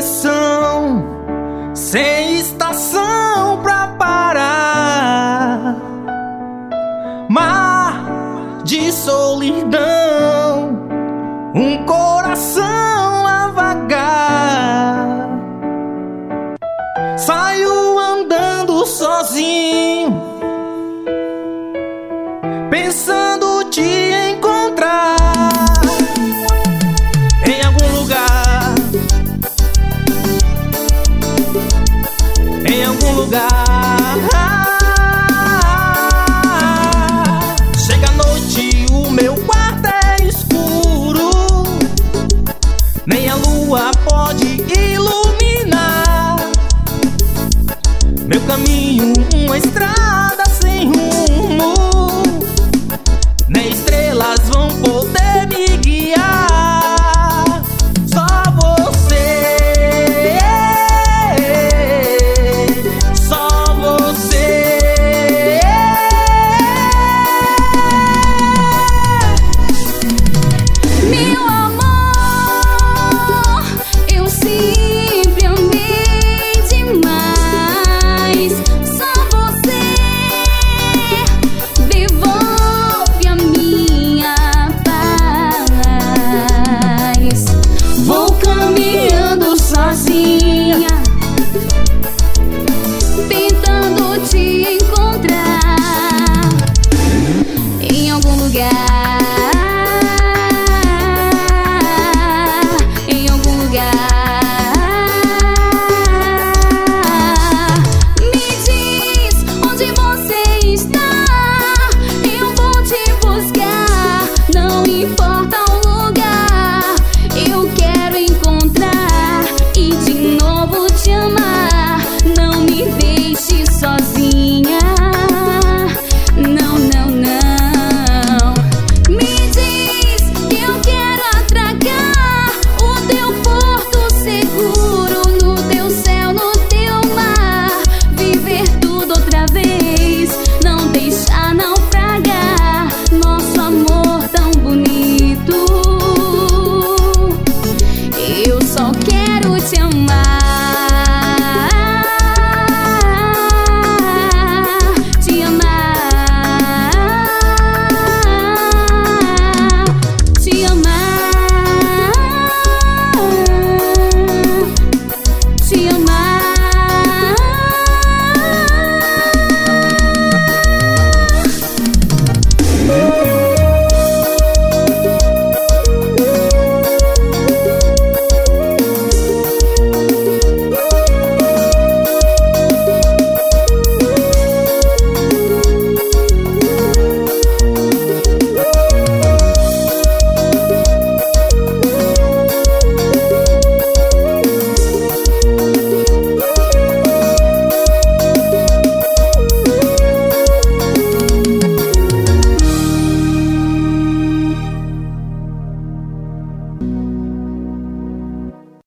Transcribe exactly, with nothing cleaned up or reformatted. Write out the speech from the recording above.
direção, sem estação pra parar. Mar de solidão, um coração a vagar. Saio andando sozinho, pensando te encontrar em algum lugar, em algum lugar. Chega a noite, o meu quarto é escuro, nem a lua pode iluminar meu caminho, uma estrada sem rumo.